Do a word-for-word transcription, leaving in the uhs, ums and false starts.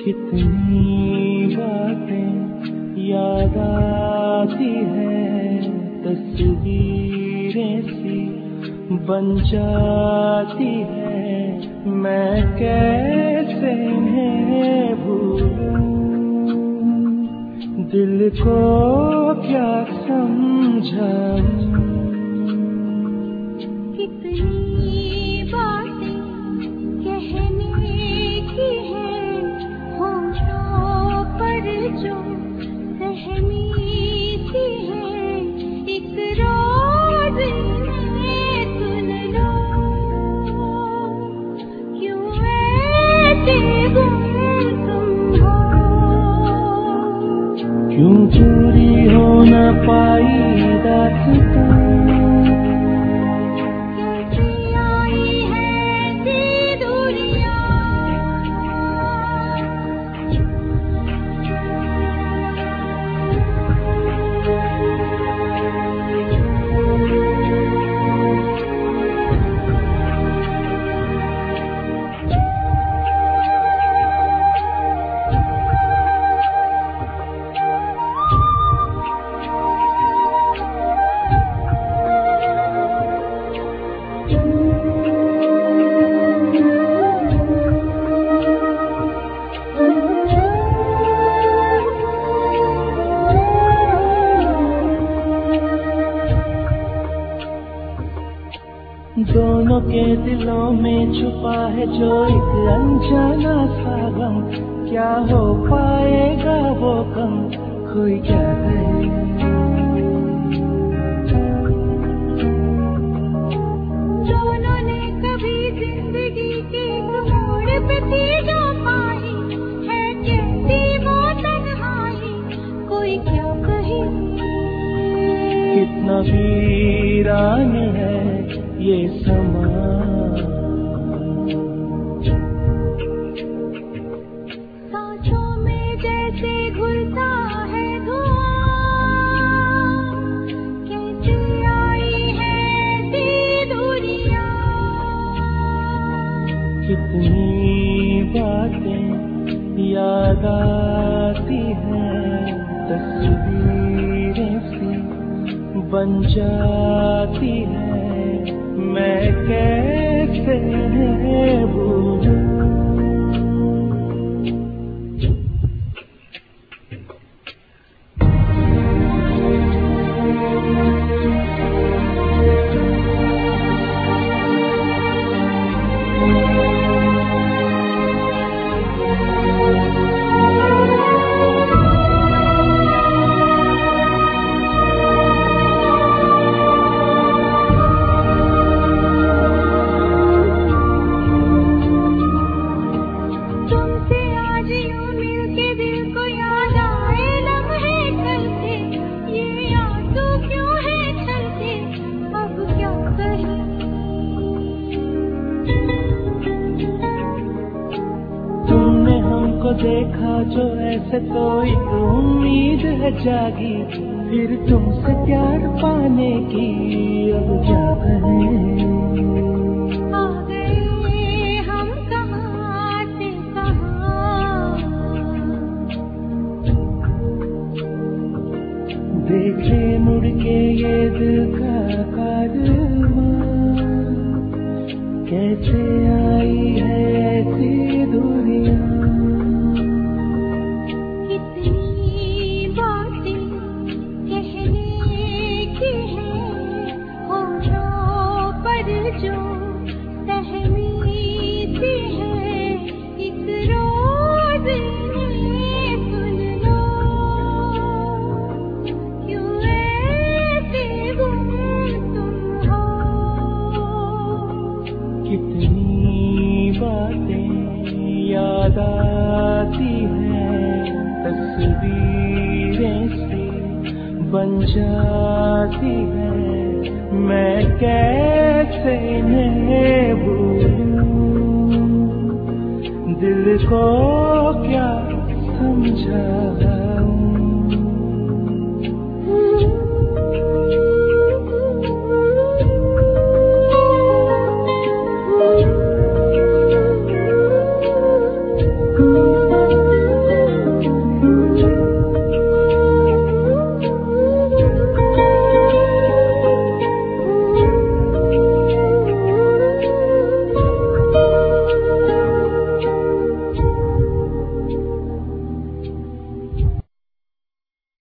कितनी बातें याद आती है, तस्वीरें सी बन जाती है, मैं कैसे इन्हें भूलूं, दिल को क्या समझाऊं। कितनी बातें कहने की है, होठों पर जो सहमी सी है, एक रोज इन्हें सुन लो, क्यों ऐसे गुम तुम हो, क्यों पूरी हो न पाई दास्तां, दोनों के दिलों में छुपा है जो एक अनजाना सा गम, क्या हो पाएगा वो कम, कोई क्या कहे। दोनों ने कभी जिंदगी के मोड़ पे थी जो पाई है, कैसी वो तन्हाई, कोई क्या कहे। कितना वीरान है ये समा, सांसों में जैसे घुलता है धुआं, कैसे आई है ऐसी दूरियां। कितनी बातें याद आती हैं, तस्वीरें सी बन जाती है, मैं कैसे भूलूं। देखा जो ऐसे तो एक उम्मीद है जागी, फिर तुमसे प्यार पाने की अब क्या करें। आ गए हम कहाँ से कहाँ, देखे मुड़ के ये दिल का कारवां, कैसे आई है ऐसी दूरियां। जो सहमी सी है, एक रोज इन्हें सुन लो, क्यों ऐसे गुम तुम हो। कितनी बातें याद आती हैं, तस्वीरें सी बन जाती है, मैं कैसे इन्हें भूलूं, दिल को क्या समझाऊं।